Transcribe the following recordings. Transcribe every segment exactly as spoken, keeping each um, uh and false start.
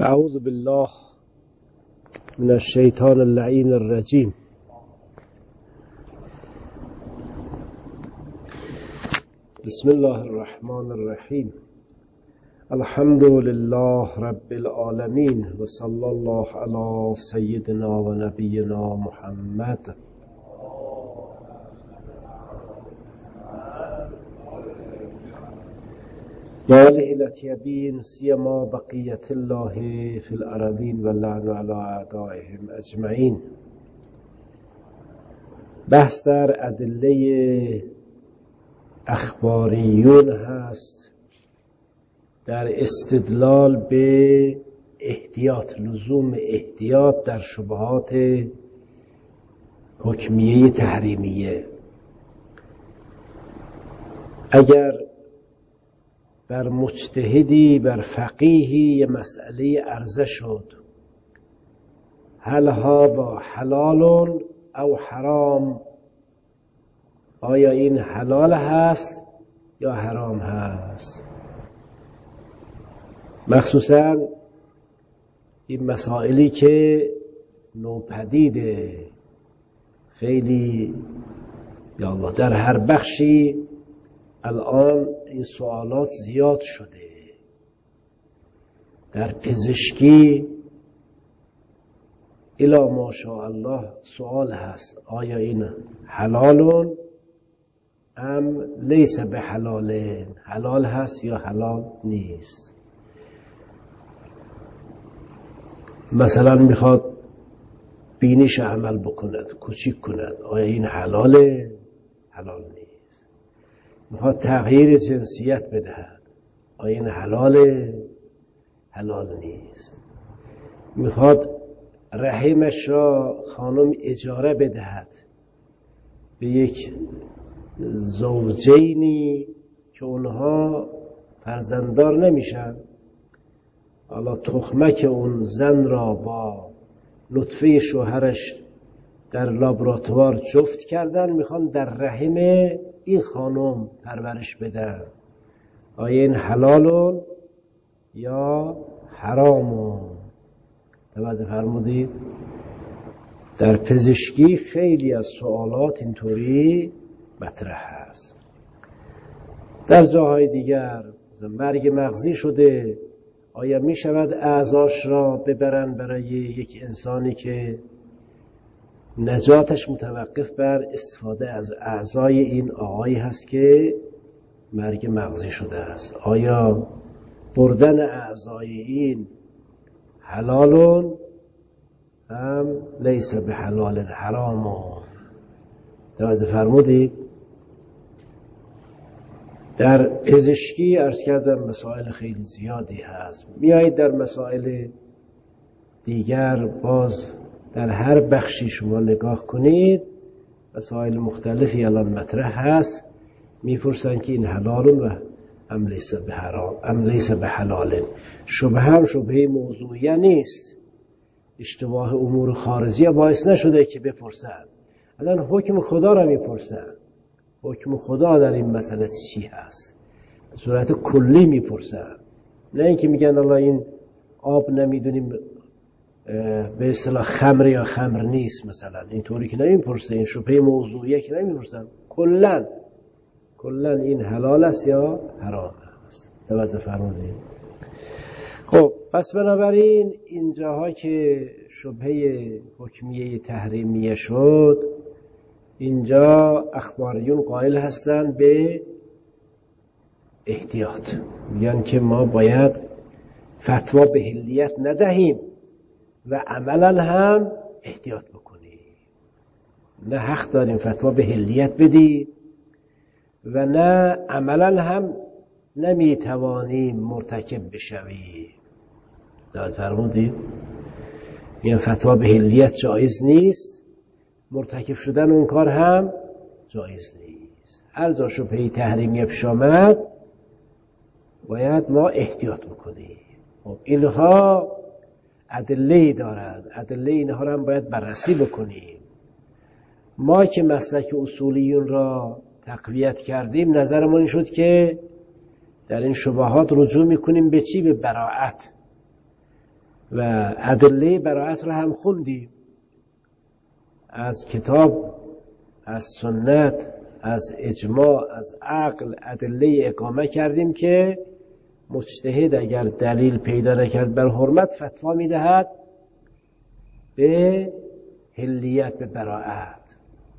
اعوذ بالله من الشیطان اللعین الرجیم. بسم الله الرحمن الرحیم. الحمد لله رب العالمین و صلی الله علی سیدنا و نبینا محمد. و آله الاطیبین سیما بقیت الله فی الارضین و لعن علی اعدائهم اجمعین. بحث در ادله اخباریون هست در استدلال به احتیاط، لزوم احتیاط در شبهات حکمیه تحریمیه. اگر بر مجتهدی، بر فقیهی یه مسئله عرضه شد، هل هذا حلال او حرام، آیا این حلال هست یا حرام هست؟ مخصوصا این مسائلی که نوپدیده، خیلی یا الله در هر بخشی الان این سوالات زیاد شده. در پزشکی الی ماشاءالله سوال هست، آیا این حلال ام لیس به حلال، حلال هست یا حلال نیست. مثلا میخواد بینیش عمل بکند، کوچیک کند، آیا این حلاله؟ حلال نیست. میخواد تغییر جنسیت بدهد، آیا این حلاله؟ حلال نیست. میخواد رحمش را خانم اجاره بدهد به یک زوجینی که اونها فرزنددار نمیشن، حالا تخمک اون زن را با نطفه شوهرش در لابراتوار جفت کردن، میخوان در رحم این خانم پرورش بدن، آیا این حلال یا حرام؟ توجه فرمودید؟ در پزشکی خیلی از سوالات اینطوری مطرح هست. در جاهای دیگر مرگ مغزی شده، آیا می شود اعضاش را ببرن برای یک انسانی که نجاتش متوقف بر استفاده از اعضای این آقایی هست که مرگ مغزی شده است؟ آیا بردن اعضای این حلال هم لیس به حلال، حرام؟ توجه فرمودید؟ در پزشکی عرض کردم مسائل خیلی زیادی هست. میایید در مسائل دیگر، باز در هر بخشی شما نگاه کنید مسائل مختلفی الان مطرح هست. میپرسن که این حلال و ام لیس به حرام، ام لیس به حلال. شبه هم شبه موضوعی نیست، اشتباه امور خارجی باعث نشده که بپرسن. الان حکم خدا را میپرسن، حکم خدا در این مسئله چی هست، به صورت کلی میپرسن، نه اینکه میگن الله این آب نمیدونیم به اصطلاح خمر یا خمر نیست، مثلا اینطوری که نمیپرسه. این شبهه موضوعیه که نمیپرسن، کلا کلا این حلال است یا حرام است. توجه فرمودید؟ خب پس بنابراین اینجاها که شبهه حکمیه تحریمیه شد، اینجا اخباریون قائل هستند به احتیاط، میگن که ما باید فتوا به حلیت ندهیم و عملا هم احتیاط بکنیم. نه حق داریم فتوا به حلیت بدیم و نه عملا هم نمیتوانیم مرتکب بشویم. درست فرمودید؟ میگن فتوا به حلیت جایز نیست، مرتکب شدن اون کار هم جایز نیست. هر جا شبهه تحریمیه پیش آمد باید ما احتیاط بکنیم. خب اینها ادله دارند، ادله اینها را هم باید بررسی بکنیم. ما که مسلک اصولیون را تقویت کردیم، نظرمون این شد که در این شبهات رجوع میکنیم به چی؟ به براءت. و ادله براءت را هم خوندیم، از کتاب، از سنت، از اجماع، از عقل ادله اقامه کردیم که مجتهد اگر دلیل پیدا نکرد بر حرمت فتوا میدهد به حلیت، به براءت.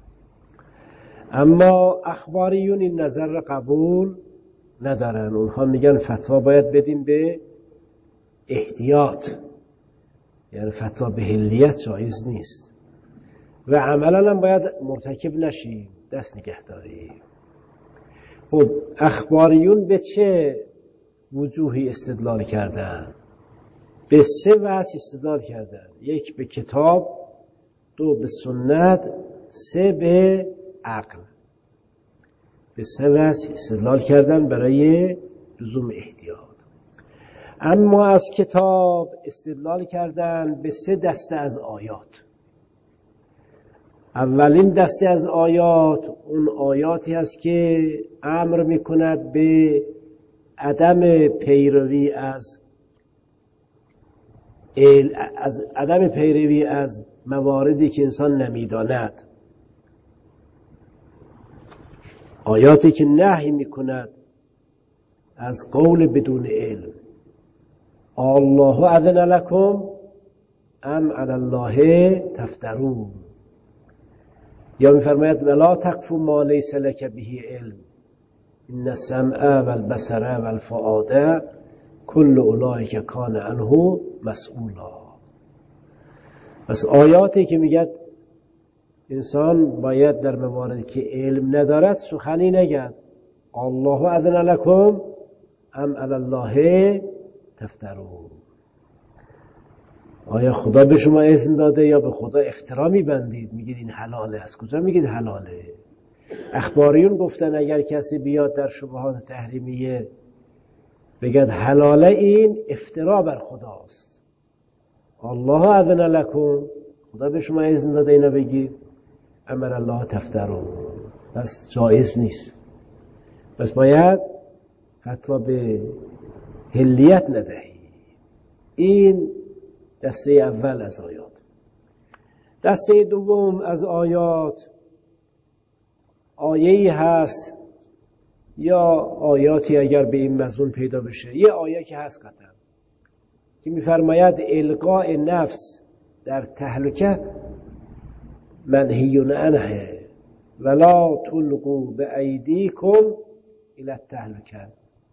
اما اخباریون این نظر را قبول ندارن، اونها میگن فتوا باید بدیم به احتیاط، یعنی فتوا به حلیت جایز نیست و عملا هم باید مرتکب نشیم، دست نگه داریم. خب اخباریون به چه وجوهی استدلال کردن؟ به سه وجه استدلال کردن: یک به کتاب، دو به سنت، سه به عقل. به سه وجه استدلال کردن برای لزوم احتیاط. اما از کتاب استدلال کردن به سه دسته از آیات. اولین دسته از آیات اون آیاتی هست که امر میکند به عدم پیروی از از عدم پیروی از مواردی که انسان نمیداند، آیاتی که نهی میکند از قول بدون علم. الله اذن لکم ام علی الله تفترون، یا میفرماید ولا تقف ما لیس لک به علم ان السمع والبصر والفؤاد کل اولئک کان عنه مسئولا. پس آیاتی که میگه انسان باید در مواردی که علم ندارد سخنی نگد. الله اذن لکم ام علی الله تفترون، آیا خدا به شما اذن داده یا به خدا افترا میبندید میگید این حلاله؟ از کجا میگید حلاله؟ اخباریون گفتن اگر کسی بیاد در شبهات تحریمیه بگد حلاله، این افترا بر خداست. الله اذن لکم، خدا به شما اذن داده اینا بگید، امر الله تفترون، پس جایز نیست. پس باید فتوا به حلیت ندهی. این دسته اول از آیات. دسته دوم از آیات آیه‌ای هست یا آیاتی اگر به این مضمون پیدا بشه، یه آیه که هست قطعا که میفرماید القاء نفس در تهلکه منهی عنه ولا تلقوا بایدیکم الی التهلکه،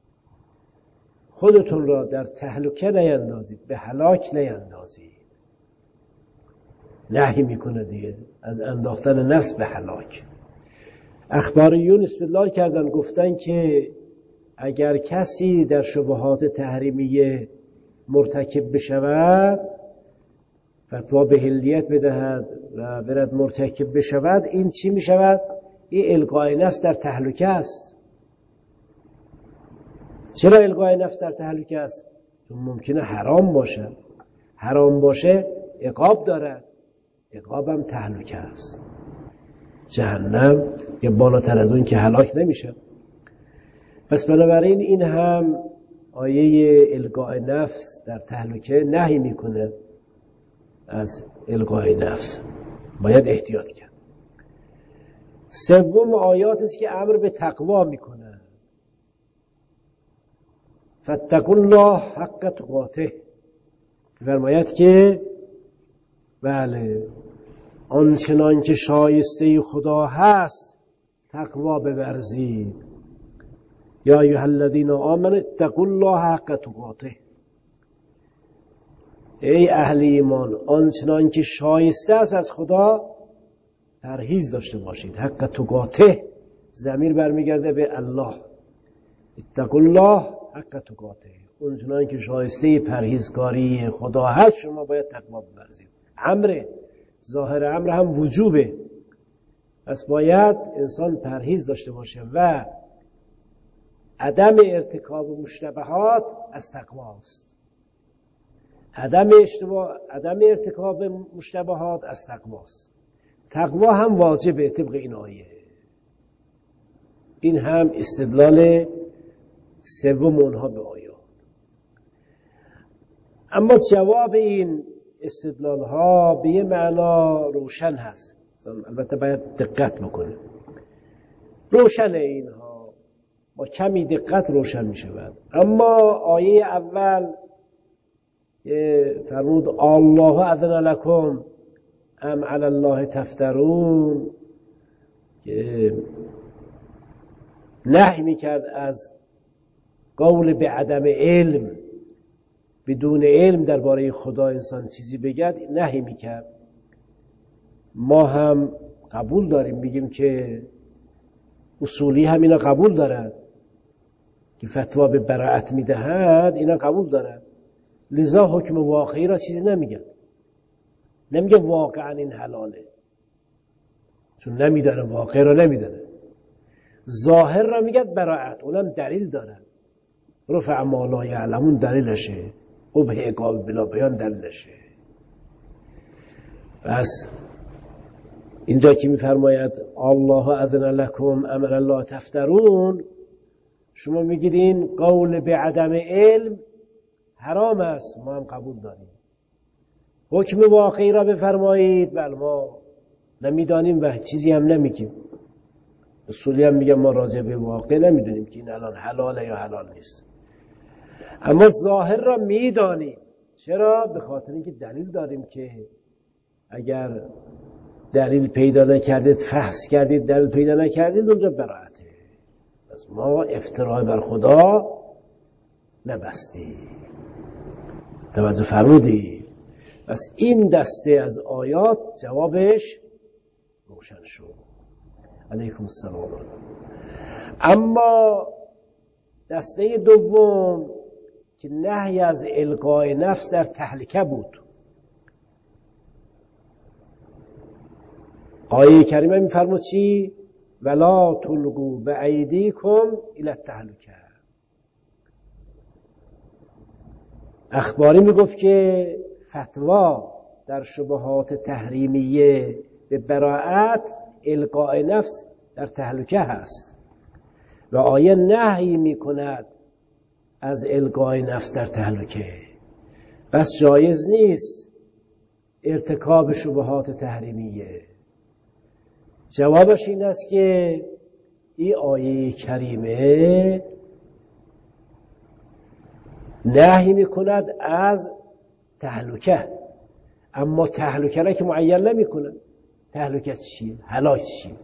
خودتون را در تهلکه نیندازید، به هلاک نیندازید. نهی میکنه دیگه از انداختن نفس به هلاک. اخباریون استدلال کردن، گفتن که اگر کسی در شبهات تحریمیه مرتکب بشود، فتوا به حلیت بدهد و برد مرتکب بشود، این چی میشود؟ این القای نفس در تهلکه است. چرا القای نفس در تهلکه است؟ چون ممکنه حرام باشه، حرام باشه عقاب داره، عقابم تهلکه است، جهنم یا بالاتر از اون که هلاک نمیشه. پس بنابراین این هم آیه القای نفس در تهلکه نهی میکنه از القای نفس، باید احتیاط کرد. سوم آیات است که امر به تقوا میکنه، فاتقوا الله حق تقاته، فرماید که بله آنچنان که شایسته خدا هست تقوا بورزید. یا ایها الذین آمنوا اتقوا الله حق تقاته، ای اهل ایمان آنچنان که شایسته است از خدا پرهیز داشته باشید. حق تقاته ضمیر برمیگرده به الله، اتقوا الله حق تقاته، اونچنان که شایسته پرهیزکاری خدا هست شما باید تقوا بورزید. امر ظاهر امر هم وجوبه، پس باید انسان پرهیز داشته باشه و عدم ارتکاب مشتبهات از تقوا است. عدم اشتباه، عدم ارتکاب مشتبهات از تقوا است. تقوا هم واجبه طبق این آیه. این هم استدلال سوم اونها به آیات. اما جواب این استدلال ها به یه معنا روشن هست، البته باید دقت بکنه. روشن اینها با کمی دقت روشن می شود. اما آیه اول که فرمود الله اذن لکم ام علی الله تفترون، که نهی میکرد از قول به عدم علم، بدون علم درباره خدا انسان چیزی بگد، نهی میکرد. ما هم قبول داریم، میگیم که اصولی هم اینا قبول دارد که فتوا به براءت میدهد، اینا قبول دارد. لذا حکم واقعی را چیزی نمیگن، نمیگه واقعا این حلاله، چون نمیدانه، واقع را نمیدانه. ظاهر را میگد براءت، اونم دلیل داره. رفع ما لا یعلمون دلیلشه، قبح عقاب بلا بیان دلیلشه. پس اینجا که میفرماید الله اذن لکم ام علی الله تفترون، شما میگید این قول به عدم علم حرام است، ما هم قبول داریم. حکم واقعی را بفرمایید، بله ما نمیدانیم و چیزی هم نمیگیم. اصولی هم میگم ما راجع به واقع نمیدونیم که این الان حلاله یا حلال نیست، اما ظاهر را میدانیم. چرا؟ به خاطر اینکه دلیل داریم که اگر دلیل پیدا نکردید، فحص کردید دلیل پیدا نکردید، اونجا براءته. پس ما افترای بر خدا نبستیم. توجه فرمودید؟ پس این دسته از آیات جوابش روشن شد. علیکم السلام. اما دسته دوم که نهی از القای نفس در تهلکه بود، آیه کریمه میفرمود چی؟ ولا تلقوا بایدیکم الی التهلکه. اخباری میگفت که فتوا در شبهات تحریمیه به براءت القای نفس در تهلکه هست و آیه نهی میکند از القای نفس در تهلکه. بس جایز نیست ارتکاب شبهات تحریمیه. جوابش این است که این آیه کریمه نهی میکند از تهلکه، اما تهلکه را که معین نمیکند. تهلکه چیه؟ هلاک چیه؟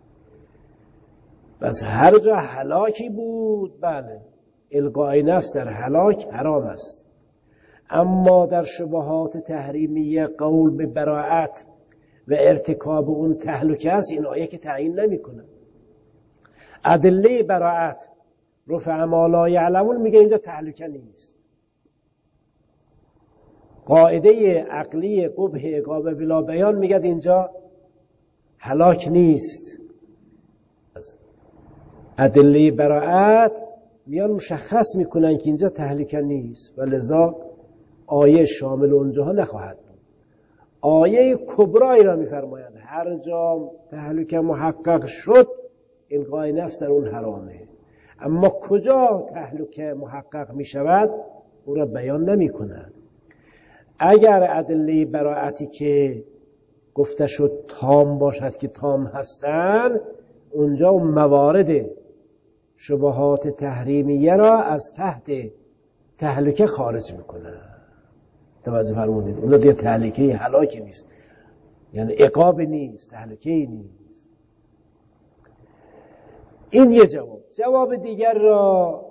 بس هر جا هلاکی بود، بله القای نفس در هلاک حرام است. اما در شبهات تحریمیه قول به براءت و ارتکاب اون تهلکه است، این آیه که تعیین نمیکنه. ادله براءت رفع ما لا یعلمون میگه اینجا تهلکه نیست. قاعده عقلی قبح عقاب بلا بیان میگه اینجا هلاک نیست. ادله براءت میان مشخص میکنن که اینجا تهلکه نیست و لذا آیه شامل اونجاها نخواهد بود. آیه کبرایی را میفرماید هر جا تهلکه محقق شد القای نفس در اون حرامه، اما کجا تهلکه محقق میشود او را بیان نمیکنن. اگر ادله براءتی که گفته شد تام باشد که تام هستن، اونجا موارد شبهات تحریمیه را از تحت تهلکه خارج میکنه. توجه فرمودید؟ اونجا دیگه تهلکه هلاک نیست، یعنی عقاب نیست، تهلکه نیست. این یه جواب. جواب دیگر را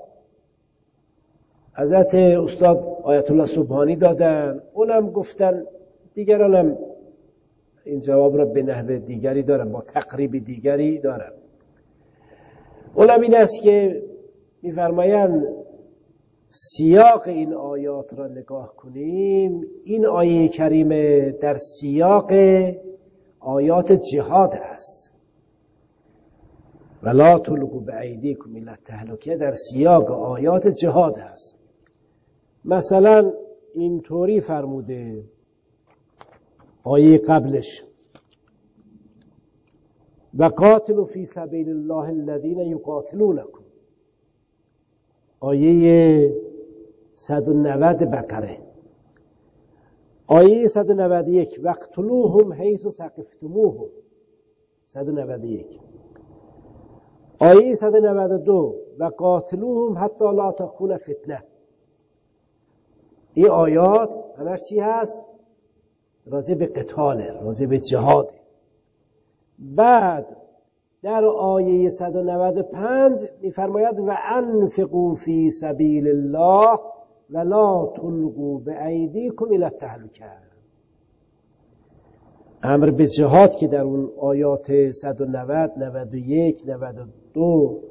حضرت استاد آیت الله سبحانی دادن، اونم گفتن، دیگران هم این جواب را به نحو دیگری دارن، با تقریب دیگری دارن. اونم این است که میفرمایند سیاق این آیات را نگاه کنیم، این آیه کریمه در سیاق آیات جهاد است. ولا تلقوا بایدیکم الی التهلکه در سیاق آیات جهاد است. مثلا اینطوری فرموده آیه قبلش و قاتلوا فی سبیل الله الذین یقاتلونکم، آیه صد و نود بقره. آیه صد و نود و یک وقتلوهم حیث ثقفتموهم. صد و نود و یک. آیه صد و نود و دو و قاتلوهم حتی لا تکون فتنه. این آیات همش چی هست؟ راجع به قتاله، راجع به جهاده. بعد در آیه صد و نود و پنج می‌فرماید و انفقوا فی سبیل الله ولا تلقوا بأیدیکم الی التهلکه. امر به جهاد که در اون آیات صد و نود، نود و یک، نود و دو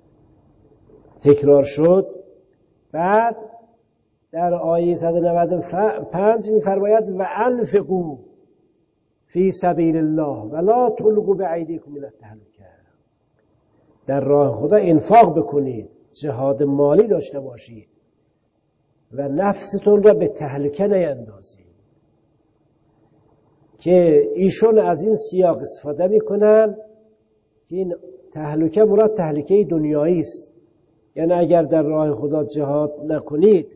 تکرار شد، بعد در آیه صد و نود و پنج می‌فرماید و انفقوا فی سبیل الله ولا تلقوا بأیدیکم الی التهلکه. در راه خدا انفاق بکنید، جهاد مالی داشته باشید و نفستون را به تهلکه نیندازید. که ایشون از این سیاق استفاده میکنن که این تهلکه مراد تهلکه دنیایی است. یعنی اگر در راه خدا جهاد نکنید،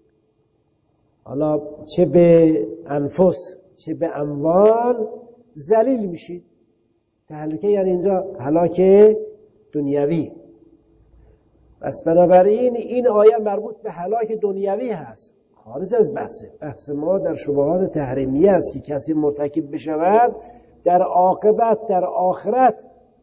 حالا چه به انفس چه به اموال ذلیل میشید. تهلکه یعنی اینجا هلاک دنیوی. پس بنابراین این آیه مربوط به هلاک دنیوی هست، خارج از بحثه. بحث ما در شبهات تحریمیه است که کسی مرتکب بشود در عاقبت در آخرت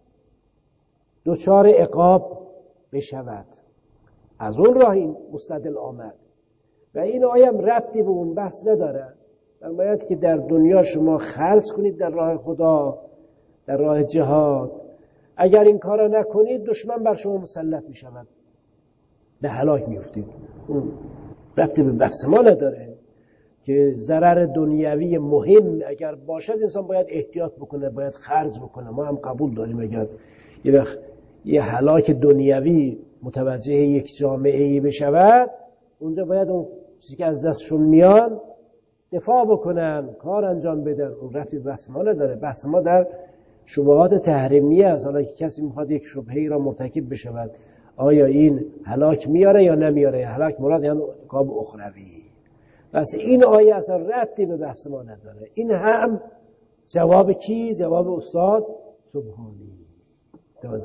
دچار عقاب بشود. از اون راه این مستدل آمد و این آیه هم ربطی به اون بحث نداره. فرماید که در دنیا شما خرج کنید در راه خدا، در راه جهاد. اگر این کارا نکنید دشمن بر شما مسلط می شود، به هلاک می افتید. ربطی به بحث ما نداره که ضرر دنیوی مهم اگر باشد انسان باید احتیاط بکنه، باید خرج بکنه. ما هم قبول داریم اگر یه وقت یه هلاک دنیوی متوجه یک جامعه‌ای بشود، اونجا باید اون چیزی که از دستشون میان دفاع بکنن، کار انجام بدن. اون ربطی به بحث ما نداره. بحث ما در شبهات تحریمیه است. حالا که کسی میخواد یک شبهه‌ای را مرتکب بشود، آیا این هلاک میاره یا نمیاره؟ هلاک مراد یعنی عقاب اخروی. پس این آیه اصلا ربطی به بحث ما نداره. این هم جواب کی؟ جواب استاد سبحانی. سیاق‌های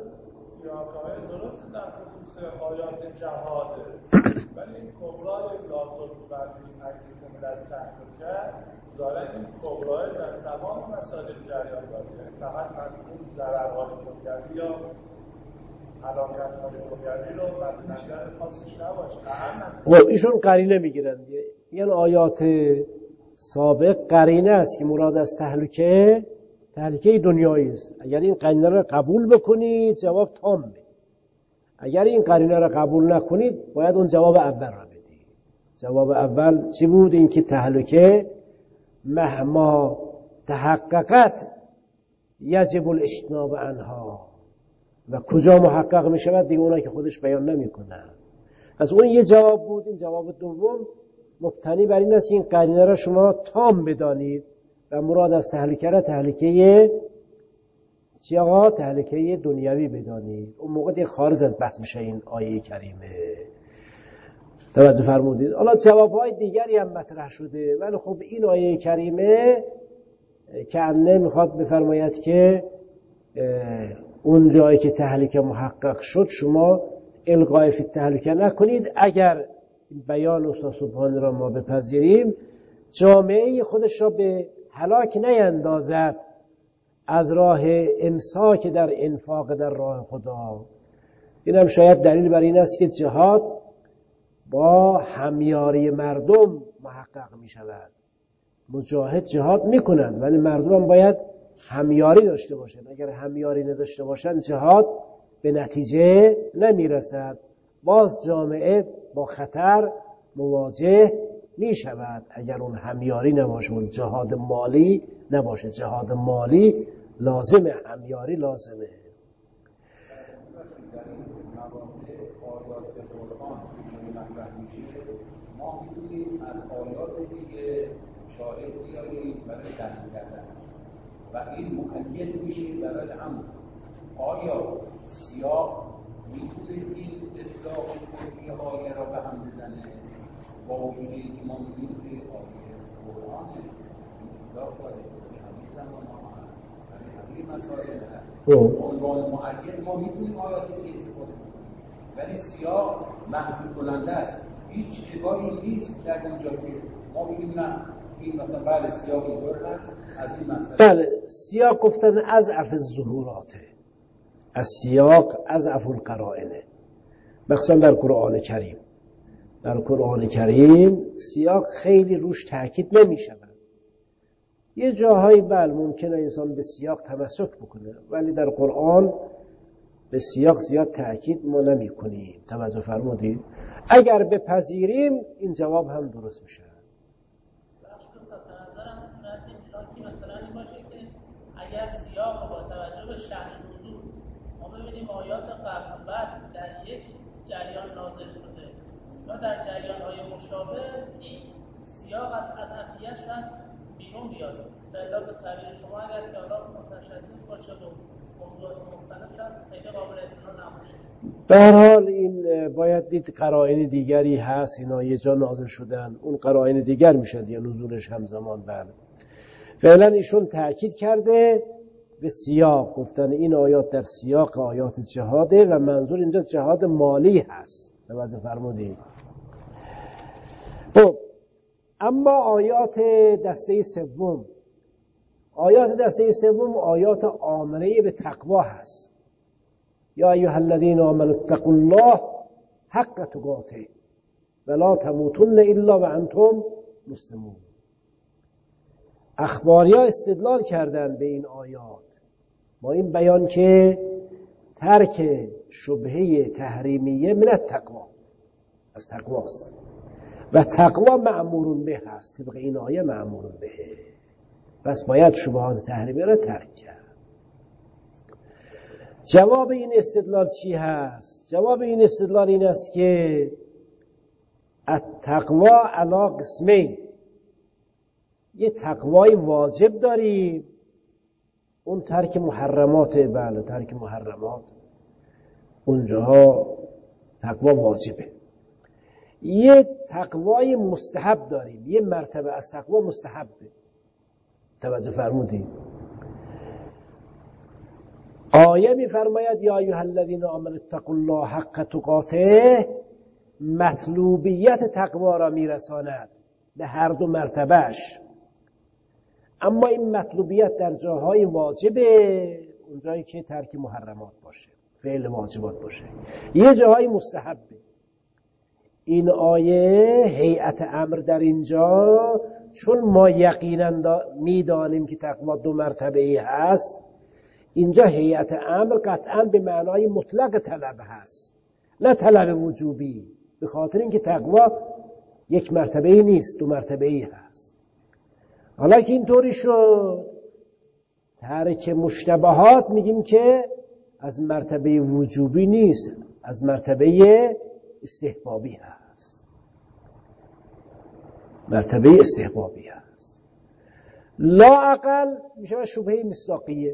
درست در خصوص آیات جهاده، ولی این کبرای لازم بردی تکلیف ملت تحقیق داره. این کبرای در تمام مسائل جریان داره، فقط مضمون ضررهای دنیوی یا هلاکت‌های دنیوی رو مد نظر خاصش نباشه. خب ایشون قرینه میگیرن. یعنی آیات سابق قرینه است که مراد از تهلکه تهلکه دنیایی است. اگر این قرینه را قبول بکنید جواب تامه. اگر این قرینه را قبول نکنید باید اون جواب اول را بدید. جواب اول چی بود؟ این که تهلکه مهما تحققت یجب الاجتناب عنها، و کجا محقق می شود دیگه اونایی که خودش بیان نمی کنه. از اون یه جواب بود. این جواب دوم مبتنی بر این است که این قرینه را شما تام بدانید و مراد از تهلکه را تهلکه چی آقا؟ تهلکه دنیوی بدانید. اون موقع دیگه خارج از بحث میشه این آیه کریمه. توجه فرمودید؟ حالا جوابهای دیگری هم مطرح شده، ولی خب این آیه کریمه که انه میخواد بفرماید که اون جایی که تهلکه محقق شد شما الغای فی تهلکه نکنید. اگر بیان استاد سبحانی را ما بپذیریم، جامعه خودش را به هلاک نیندازد از راه امساک در انفاق در راه خدا. این هم شاید دلیل بر این است که جهاد با همیاری مردم محقق می شود. مجاهد جهاد می کنند ولی مردم هم باید همیاری داشته باشند. اگر همیاری نداشته باشند جهاد به نتیجه نمی رسد. باز جامعه با خطر مواجه می شود اگر اون همیاری نباشه، اون جهاد مالی نباشه. جهاد مالی لازمه، همیاری لازمه. ما میتونیم از آیات دیگه شاهد بیاریم برای تحلیل کردن و این مؤید میشه برای هم. آیا سیاق میتونه این اطلاق کلی آیه را به هم بزنه با وجودی که ما میدونیم که آیه قرآنه؟ آیات داره، همین زمان ما هست، همین مسائل هست. عنوان معید ما میتونیم آیات دیگه استفاده کنیم، ولی سیاق محدود کننده است. هیچ جایی نیست در اونجا که ما بگیم نه این مثلا بله سیاق اینطور هست از این مسئله. بله، سیاق گفتن اضعف الظهوراته، از سیاق اضعف القرائنه، مخصوصا در قرآن کریم. در قرآن کریم سیاق خیلی روش تاکید نمی شود. یه جاهایی بله ممکنه انسان به سیاق تمسک بکنه، ولی در قرآن به سیاق زیاد تاکید ما نمی کنیم. توجه فرمودید؟ اگر بپذیریم این جواب هم درست میشه. مثلا این باشه که اگر سیاق با توجه به شأن نزول ما ببینیم آیات قبل و بعد در یک جریان نازل شده یا در جریان‌های مشابه، این سیاق از اضافیت شاید بیرون بیاد. در به تعبیر شما اگر که حالا متشدد باشه و موضوعات مختلف شاید خیلی قابل اعتنا نباشه. به هر حال این باید دید قرائن دیگری هست، اینا یه جا نازل شدن، اون قرائن دیگر میشد یا نزولش همزمان. بله فعلا ایشون تأکید کرده به سیاق، گفتن این آیات در سیاق آیات جهاده و منظور اینجا جهاد مالی هست. توجه فرمودید؟ خب اما آیات دسته سوم، آیات دسته سوم آیات آمره به تقوا هست. یا ایها الذین آمنوا اتقوا الله حق تقاته ولا تموتن الا وانتم مسلمون. اخباریا استدلال کردن به این آیات با این بیان که ترک شبهه تحریمیه من التقوا، از تقواست و تقوا مأمور به هست، طبق این آیه مأمور به، پس باید شبهات تحریمیه را ترک کرد. جواب این استدلال چی هست؟ جواب این استدلال این است که التقوا علی قسمین، یه تقوای واجب داریم، اون ترک محرمات. بله ترک محرمات اونجاها تقوا واجبه. یه تقوای مستحب داریم، یه مرتبه از تقوا مستحبه. توجه فرمودید؟ آیه می فرماید یا ایها الذین آمنوا اتقوا الله حق تقاته، مطلوبیت تقوا را میرساند به هر دو مرتبهش. اما این مطلوبیت در جاهای واجبه، اونجایی که ترک محرمات باشه، فعل واجبات باشه. یه جاهای مستحبه. این آیه هیئت امر در اینجا، چون ما یقینا میدانیم که تقوا دو مرتبه‌ای هست، اینجا هیئت امر قطعا به معنای مطلق طلب هست، نه طلب وجوبی، به خاطر اینکه تقوا یک مرتبه‌ای نیست، دو مرتبه‌ای هست. حالا که اینطوری شد، ترک مشتبهات میگیم که از مرتبه وجوبی نیست، از مرتبه استحبابی هست، مرتبه استحبابی هست. لا اقل میشه شبهه مصداقیه.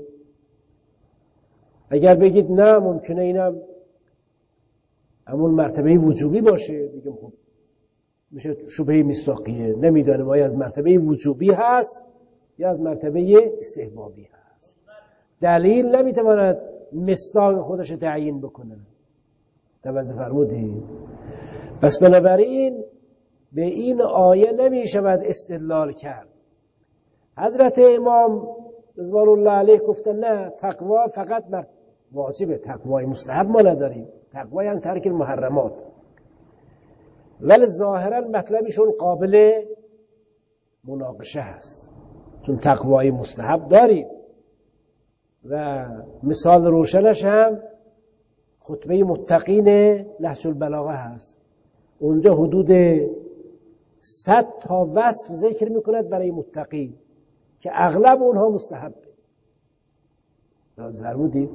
اگر بگید نه ممکنه اینم همون مرتبه وجوبی باشه، بگیم خب میشه شبهه مصداقیه، نمیدانیم آیا از مرتبه وجوبی هست یا از مرتبه استحبابی هست. دلیل نمیتواند مصداق خودش تعیین بکنه. توجه فرمودید؟ پس بنابراین به این آیه نمیشود استدلال کرد. حضرت امام رضوان الله علیه گفتن نه، تقوا فقط واجبه، تقوای مستحب ما نداریم، تقوای هم ترک محرمات. ولی ظاهرا مطلبشون قابل مناقشه هست، چون تقوای مستحب داریم و مثال روشنش هم خطبه متقین نهج البلاغه هست. اونجا حدود صد تا وصف ذکر میکند برای متقین که اغلب اونها مستحب. باز فرمودید؟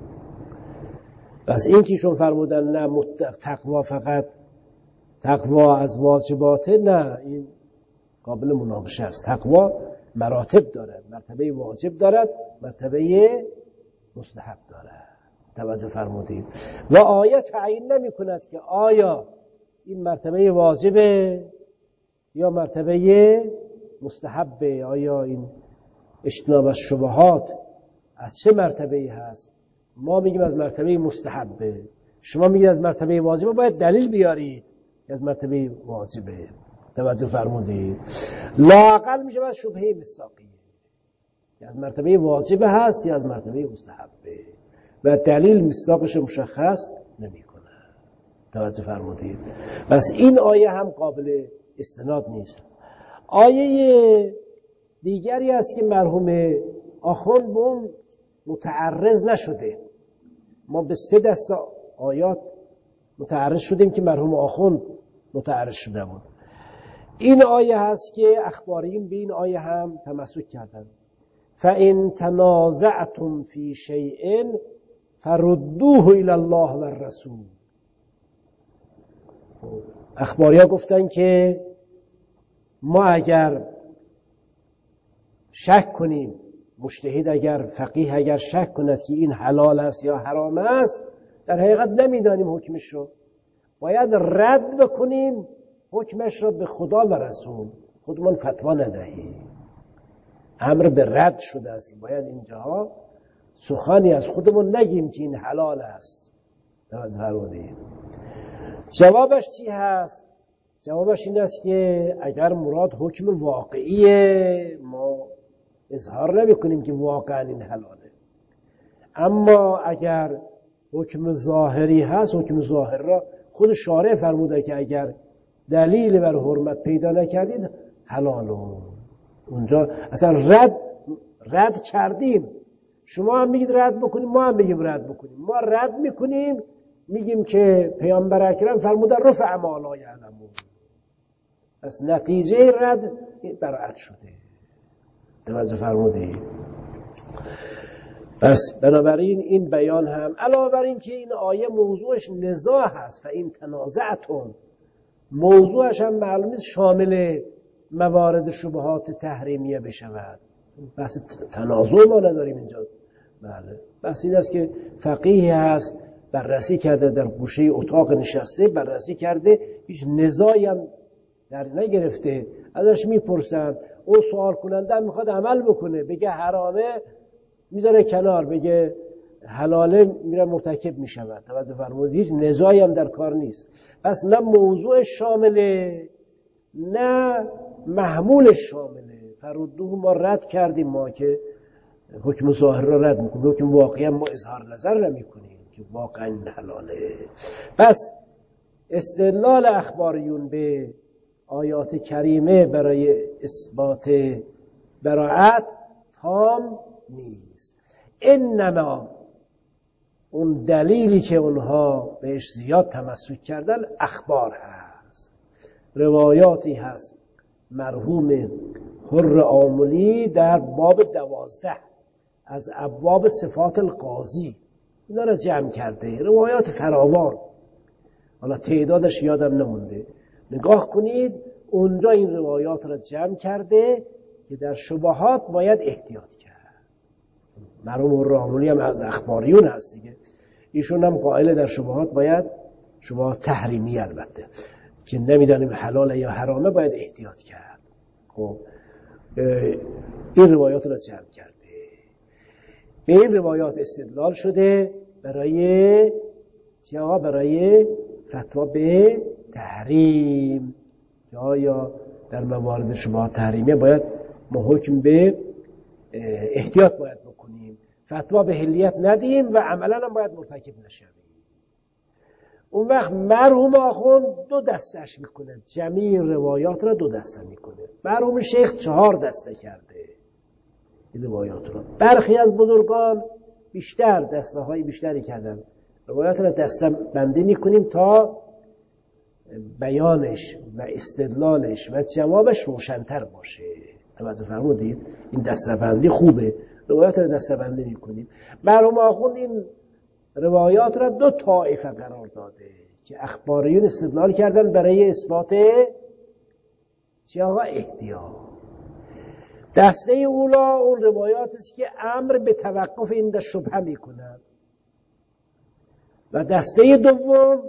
پس این کهشون فرمودن نه تقوا فقط تقوا از واجباته، نه، این قابل مناقشه است. تقوا مراتب دارد، مرتبه واجب دارد، مرتبه مستحب دارد. توجه فرمودید؟ و آیه تعیین نمی کند که آیا این مرتبه واجبه یا مرتبه مستحبه، آیا این اجتناب از شبهات از چه مرتبه‌ای هست؟ ما میگیم از مرتبه مستحبه، شما میگید از مرتبه واجبه. باید دلیل بیارید از مرتبه واجبه. توجه فرمودید؟ لااقل میشه از شبهه مصداقیه، از مرتبه واجبه هست یا از مرتبه مستحبه و دلیل مصداقش مشخص نمیکنه. توجه فرمودید؟ پس این آیه هم قابل استناد نیست. آیه دیگری است که مرحوم آخوند به اون متعرض نشده. ما به سه دسته آیات متعرض شدیم که مرحوم آخوند متعرض شده بود. این آیه هست که اخباریون به این آیه هم تمسک کردن. فَإِن تَنَازَعْتُمْ فِي شَيْءٍ فَرُدُّوهُ إِلَى اللَّهِ وَالرَّسُولِ. اخباریا گفتن که ما اگر شک کنیم، مجتهد اگر فقیه اگر شک کند که این حلال است یا حرام است، در حقیقت نمیدانیم حکمش رو، باید رد بکنیم حکمش را به خدا و رسول، خودمان فتوا ندهیم. امر به رد شده است. باید اینجاها سخنی از خودمون نگیم که این حلال است. فرمودید. جوابش چی هست؟ جوابش این است که اگر مراد حکم واقعیه ما اظهار نمی کنیم که واقعا این حلاله، اما اگر حکم ظاهری هست، حکم ظاهر را خود شارع فرموده که اگر دلیل بر حرمت پیدا نکردید حلالو. اونجا اصلا رد رد کردیم، شما هم میگید رد بکنیم، ما هم میگیم رد بکنیم. ما رد میکنیم، میگیم که پیامبر اکرم فرموده رفع ما لا یعلمون. پس نتیجه رد برعت شده. توجه فرمودید؟ پس بنابراین این بیان هم علاوه بر این که این آیه موضوعش نزاع هست، فَإِن تَنَازَعْتُمْ، موضوعش هم معلوم نیست شامل موارد شبهات تحریمیه بشود. بحث تنازع ما نداریم اینجا. بله، بحث این است که فقیه هست، بررسی کرده، در گوشه اتاق نشسته بررسی کرده، هیچ نزاعی هم در نگرفته، ازش میپرسن، اون سوال کننده میخواد عمل بکنه، بگه حرامه میذاره کنار، بگه حلاله میره مرتکب میشود. توجه فرمودید؟ هیچ نزاعی هم در کار نیست. پس نه موضوع شامله نه محمول شامله. فردوه ما رد کردیم، ما که حکم ظاهر را رد میکنیم، حکم واقعی هم ما اظهار نظر نمیکنیم که واقعا حلاله. پس استدلال اخباریون به آیات کریمه برای اثبات براعت تام نیست. انما اون دلیلی که اونها بهش زیاد تمسک کردن اخبار هست، روایاتی هست. مرحوم حر آملی در باب دوازده از ابواب صفات القاضی اینا را جمع کرده، روایات فراوان، حالا تعدادش یادم نمونده، نگاه کنید اونجا این روایات را جمع کرده که در شبهات باید احتیاط کرد. مرحوم حر آملی هم از اخباریون هست دیگه، ایشون هم قائل در شبهات باید، شبهات تحریمی البته، که نمیدانیم حلال یا حرامه، باید احتیاط کرد. خب این روایات را جمع کرده، به این روایات استدلال شده برای چیا؟ برای فتوا به تحریم، که آیا در موارد شبهات تحریمیه باید ما حکم به احتیاط باید بکنیم، فتوا به حلیت ندیم و عملا هم باید مرتکب نشویم. اون وقت مرحوم آخوند دو دستش میکنه، جمیع روایات را دو دسته میکنه. مرحوم شیخ چهار دسته کرده این روایات را. برخی از بزرگان بیشتر، دسته های بیشتری کردن. روایات را دسته بندی میکنیم تا بیانش و استدلالش و جوابش روشن‌تر باشه. توجه فرمودید؟ این دسته بندی خوبه، روایات را دسته بندی میکنیم. مرحوم آخوند این روایات را دو طایفه قرار داده که اخباریون استدلال کردن برای اثبات چی آقا؟ احتیاط. دسته اولا اون روایات است که امر به توقف این شبهه میکنند و دسته دوم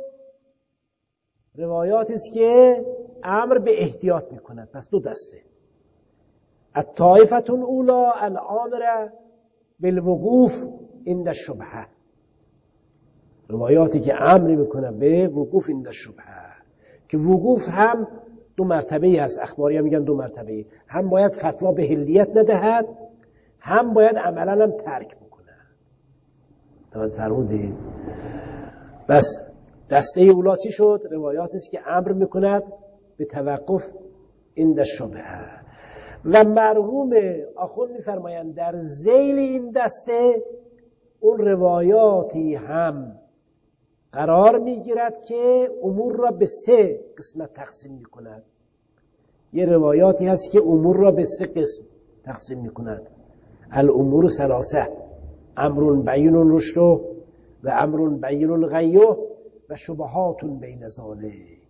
روایات است که امر به احتیاط میکنند. پس دو دسته. الطائفة الاولى الامره بالوقوف عند الشبهه، روایاتی که امر میکنه به وقوف عند الشبهه، که وقوف هم دو مرتبه هست. اخباری ها میگن دو مرتبه، هم باید فتوا به حلیت ندهد، هم باید عملا هم ترک بکنه. توجه فرمودید؟ بس دسته اولا چی شد؟ روایاتی است که امر میکند به توقف عند الشبهه. و مرحوم آخوند میفرمایند در ذیل این دسته اون روایاتی هم قرار میگیرد که امور را به سه قسمت تقسیم میکند. یه روایاتی هست که امور را به سه قسم تقسیم میکند. الامور ثلاثه، امر بین رشد و امر بین غیه و شبهات بین ذالک.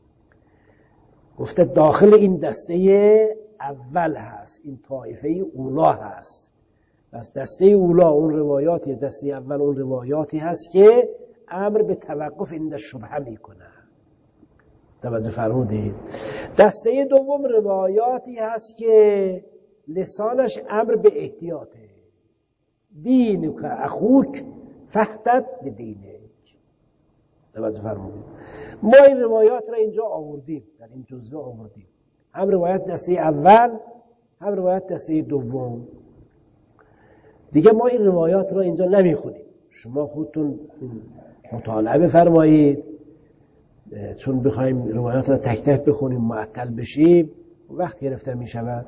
گفته داخل این دسته اول هست، این طایفه اولا هست. پس دسته اولا اون روایاتی، دسته اول اون روایاتی هست که امر به توقف عند الشبهه میکنه. توجه فرمودید؟ دسته دوم روایاتی هست که لسانش امر به احتیاطه. دینک اخوک فاحتد لدینک. توجه فرمودید؟ ما این روایات را اینجا آوردیم، در این جزوه آوردیم، هم روایت دسته اول هم روایت دسته دوم. دیگه ما این روایات را اینجا نمیخونیم، شما خودتون مطالعه بفرمایید، چون بخوایم روایات را تک تک بخونیم معطل بشیم وقت گرفته می شود.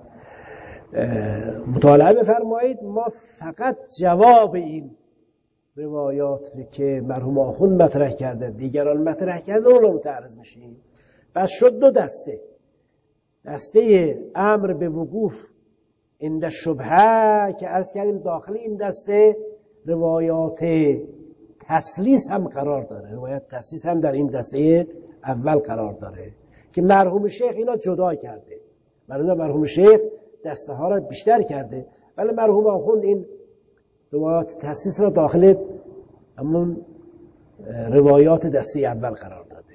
مطالعه بفرمایید. ما فقط جواب این روایات که مرحوم آخوند مطرح کرده، دیگران مطرح کرده، اون رو متعرض میشیم. پس شد دو دسته، دسته امر به وقوف عند الشبهه که عرض کردیم داخل این دسته روایات تسلیس هم قرار داره. روایت تسلیس هم در این دسته اول قرار داره که مرحوم شیخ اینا جدا کرده. مرحوم شیخ دسته ها را بیشتر کرده، ولی مرحوم آخوند این روایات تسلیس را داخل همون روایات دسته اول قرار داده.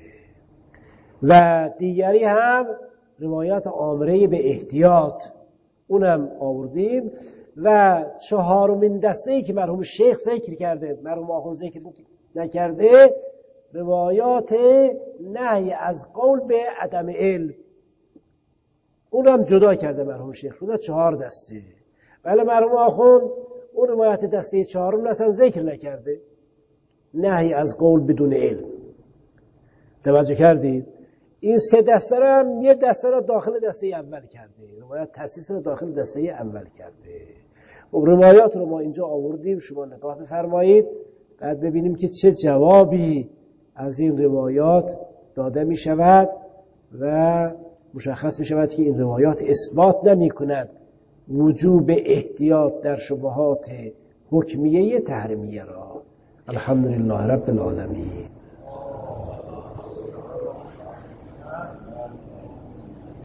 و دیگری هم روایات آمره به احتیاط، اونم آوردیم. و چهارمین دسته‌ای که مرحوم شیخ ذکر کرده، مرحوم آخوند ذکر نکرده، روایات نهی از قول به عدم علم، اونم جدا کرده مرحوم شیخ. شده چهار دسته، ولی مرحوم آخوند اون روایت دسته چهارم اصلا ذکر نکرده، نهی از قول بدون علم. توجه کردید؟ این سه دسته را هم یه دسته را داخل دسته اول کرده، روایت تسلیس را داخل دسته اول کرده. و روایات رو ما اینجا آوردیم، شما نگاه بفرمایید، بعد ببینیم که چه جوابی از این روایات داده می شود و مشخص می شود که این روایات اثبات نمی کند وجوب احتیاط در شبهات حکمیه تحریمیه را. الحمدلله رب العالمین.